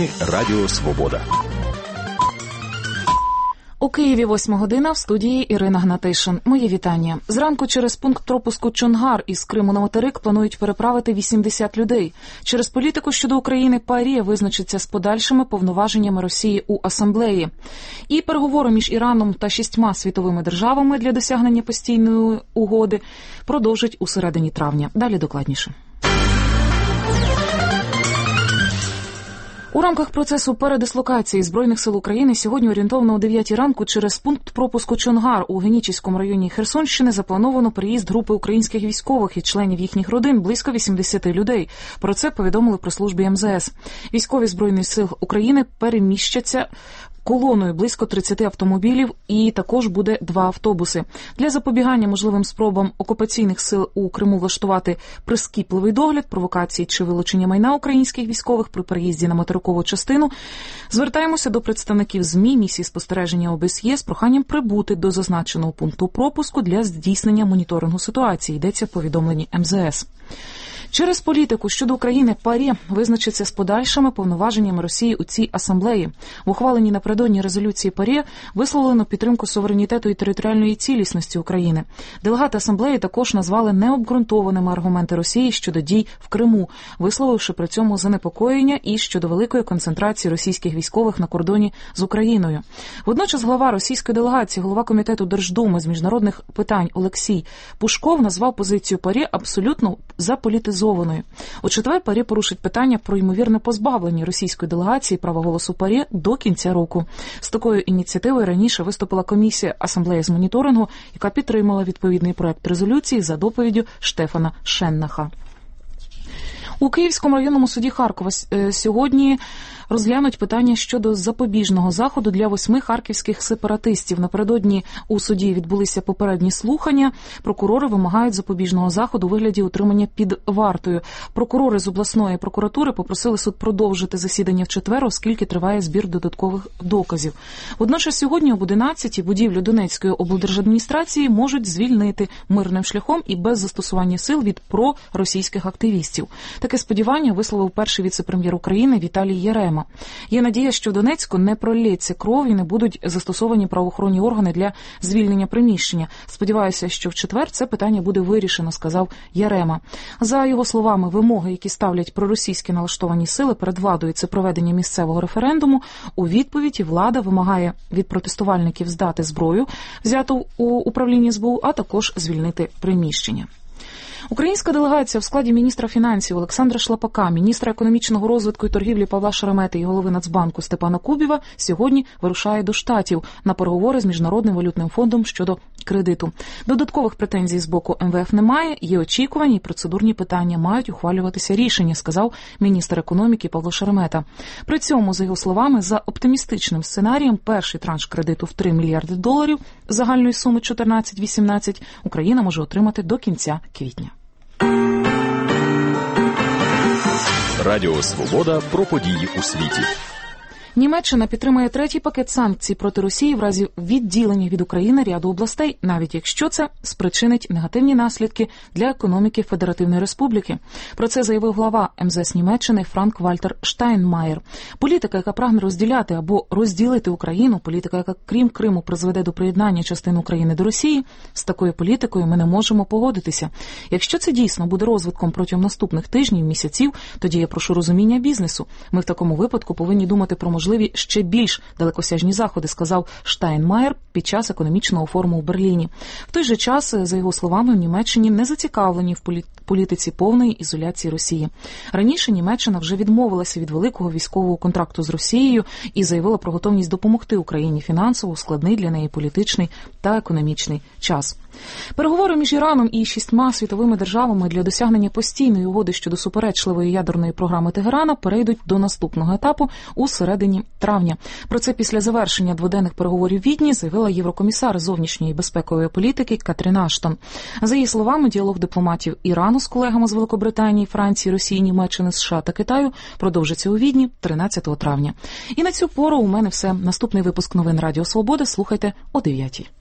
ефірі Радіо Свобода. У Києві 8 година, в студії Ірина Гнатишин. Моє вітання. Зранку через пункт пропуску Чонгар із Криму на материк планують переправити 80 людей. Через політику щодо України ПАРЄ визначиться з подальшими повноваженнями Росії у асамблеї. І переговори між Іраном та 6 світовими державами для досягнення постійної угоди продовжать у середині травня. Далі докладніше. У рамках процесу передислокації Збройних сил України сьогодні орієнтовно о 9 ранку через пункт пропуску Чонгар у Генічеському районі Херсонщини заплановано переїзд групи українських військових і членів їхніх родин близько 80 людей. Про це повідомили при службі МЗС. Військові Збройних сил України переміщаться колоною близько 30 автомобілів і також буде 2 автобуси. Для запобігання можливим спробам окупаційних сил у Криму влаштувати прискіпливий догляд, провокації чи вилучення майна українських військових при переїзді на материкову частину, звертаємося до представників ЗМІ, місії спостереження ОБСЄ з проханням прибути до зазначеного пункту пропуску для здійснення моніторингу ситуації, йдеться в повідомленні МЗС. Через політику щодо України ПАРЄ визначиться з подальшими повноваженнями Росії у цій асамблеї. В ухваленій напередодні резолюції ПАРЄ висловлено підтримку суверенітету і територіальної цілісності України. Делегати асамблеї також назвали необґрунтованими аргументи Росії щодо дій в Криму, висловивши при цьому занепокоєння і щодо великої концентрації російських військових на кордоні з Україною. Водночас глава російської делегації, голова комітету Держдуми з міжнародних питань Олексій Пушков назвав позицію ПАРЄ абсолютно заполітизованою. У четвер ПАРЄ порушить питання про ймовірне позбавлення російської делегації права голосу ПАРЄ до кінця року. З такою ініціативою раніше виступила комісія асамблеї з моніторингу, яка підтримала відповідний проект резолюції за доповіддю Штефана Шеннаха. У Київському районному суді Харкова сьогодні розглянуть питання щодо запобіжного заходу для 8 харківських сепаратистів. Напередодні у суді відбулися попередні слухання. Прокурори вимагають запобіжного заходу у вигляді утримання під вартою. Прокурори з обласної прокуратури попросили суд продовжити засідання в четвер, оскільки триває збір додаткових доказів. Водночас сьогодні об 11-й будівлю Донецької облдержадміністрації можуть звільнити мирним шляхом і без застосування сил від проросійських активістів. Таке сподівання висловив перший віце-прем'єр України Віталій Ярема. Є надія, що в Донецьку не пролється кров і не будуть застосовані правоохоронні органи для звільнення приміщення. Сподіваюся, що в четвер це питання буде вирішено, сказав Ярема. За його словами, вимоги, які ставлять проросійські налаштовані сили перед владою, це проведення місцевого референдуму. У відповіді влада вимагає від протестувальників здати зброю, взяту у управлінні СБУ, а також звільнити приміщення. Українська делегація в складі міністра фінансів Олександра Шлапака, міністра економічного розвитку і торгівлі Павла Шеремети і голови Нацбанку Степана Кубіва сьогодні вирушає до Штатів на переговори з Міжнародним валютним фондом щодо кредиту. Додаткових претензій з боку МВФ немає, є очікування і процедурні питання, мають ухвалюватися рішення, сказав міністр економіки Павло Шеремета. При цьому, за його словами, за оптимістичним сценарієм перший транш кредиту в $3 мільярди загальної суми 14-18 Україна може отримати до кінця квітня. Радіо Свобода про події у світі. Німеччина підтримує третій пакет санкцій проти Росії в разі відділення від України ряду областей, навіть якщо це спричинить негативні наслідки для економіки Федеративної Республіки. Про це заявив глава МЗС Німеччини Франк-Вальтер Штайнмаєр. Політика, яка прагне розділяти або розділити Україну, політика, яка крім Криму призведе до приєднання частини України до Росії, з такою політикою ми не можемо погодитися. Якщо це дійсно буде розвитком протягом наступних тижнів, місяців, тоді я прошу розуміння бізнесу. Ми в такому випадку повинні думати про можливі ще більш далекосяжні заходи, сказав Штайнмаєр під час економічного форуму в Берліні. В той же час, за його словами, в Німеччині не зацікавлені в політиці повної ізоляції Росії. Раніше Німеччина вже відмовилася від великого військового контракту з Росією і заявила про готовність допомогти Україні фінансово у складний для неї політичний та економічний час. Переговори між Іраном і 6 світовими державами для досягнення постійної угоди щодо суперечливої ядерної програми Тегерана перейдуть до наступного етапу у середині травня. Про це після завершення дводенних переговорів в Відні заявила єврокомісар зовнішньої безпекової політики Катрін Аштон. За її словами, діалог дипломатів Ірану з колегами з Великобританії, Франції, Росії, Німеччини, США та Китаю продовжиться у Відні 13 травня. І на цю пору у мене все. Наступний випуск новин Радіо Свобода слухайте о 9:00.